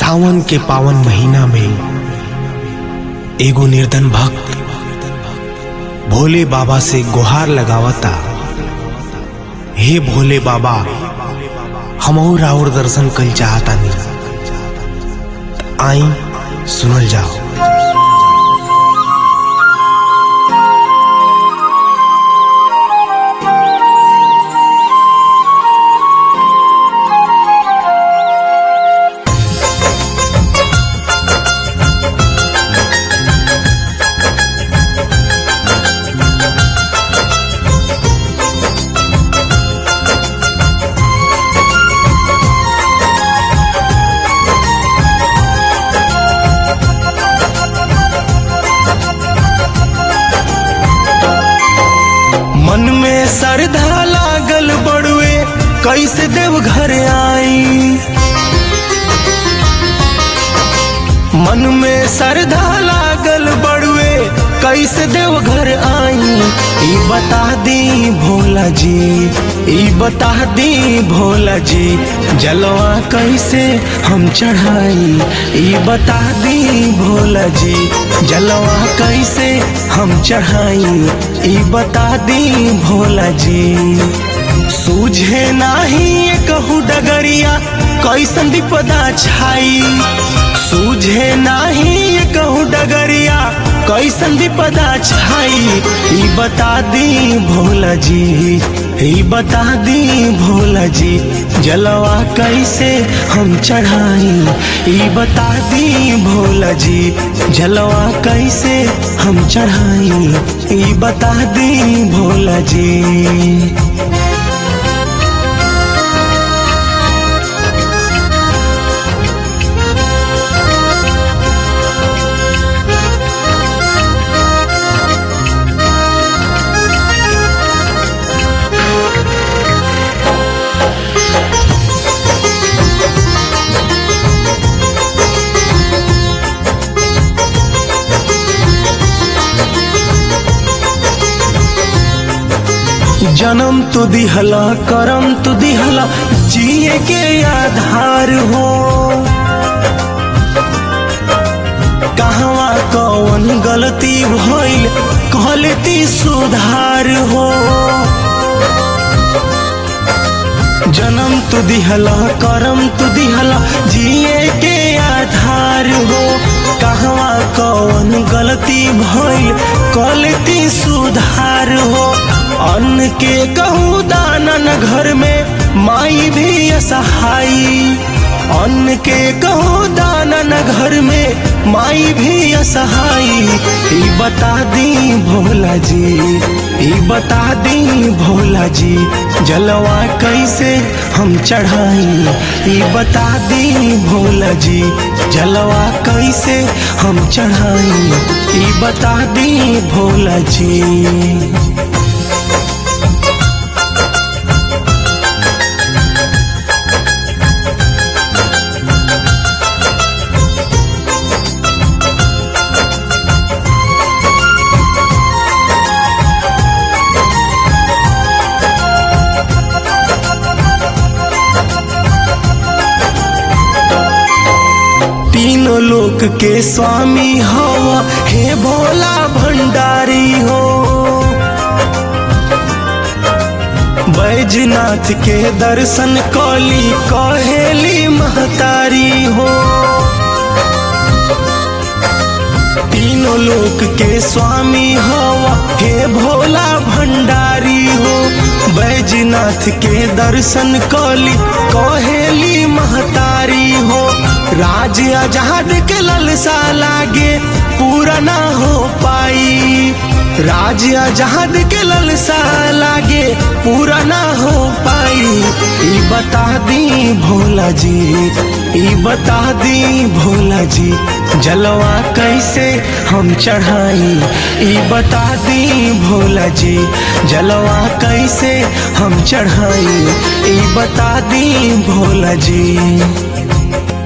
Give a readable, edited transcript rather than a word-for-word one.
सावन के पावन महीना में एगो निर्धन भक्त भोले बाबा से गुहार लगावता, हे भोले बाबा हमहू राउर दर्शन कल चाहतानी, आई सुनल जाओ। मन में श्रद्धा लागल बड़ुए, कैसे देव घर आई। मन में श्रद्धा लागल बड़ुए, कैसे देव घर आई। ई बता दी भोला जी, ई बता दी भोला जी, जलवा कैसे हम चढ़ाई। ई बता दी भोला जी, जलवा कैसे हम चढ़ाई। ई बता दी भोला जी। सूझे नाही कहूँ डगरिया, कैसन विपदा छाई। सूझे नाही कहूँ डगरिया, कैसन विपदा छाई। ई बता दी भोला जी, ई बता दी भोला जी, जलवा कैसे हम चढ़ाई। ई बता दी भोला जी, जलवा कैसे हम चढ़ाई। ई बता दी भोला जी। जन्म तू दिहला, करम तू दिहला, जिए के आधार हो। कहवा कौन गलती भइल, गलती सुधार हो। जन्म तू दिहला, करम तू दिहला, जिए के आधार हो। कहवा कौन गलती भइल, गलती सुधार हो। अन्न के कहूँ दाना न घर में, माई भी असहाई। अन्न के कहूँ दाना न घर में, माई भी असहाई। ई बता दी भोला जी, ई बता दी भोला जी, जलवा कैसे हम चढ़ाई। ई बता दी भोला जी, जलवा कैसे हम चढ़ाई। ई बता दी भोला जी। तीनों लोक के स्वामी हो, हे भोला भंडारी हो। बैजनाथ के दर्शन कली, कहेली महतारी हो। तीनों लोक के स्वामी हो, हे भोला भंडारी हो। बैजनाथ के दर्शन कली, कहेली महतारी हो। राज आजाद के ललसा लागे, पूरा ना हो पाई। राज आजाद के ललसा लागे, पूरा ना हो पाई। ई बता दी भोला जी, ई बता दी भोला जी, जलवा कैसे हम चढ़ाई। ई बता दी भोला जी, जलवा कैसे हम चढ़ाई। ई बता दी भोला जी।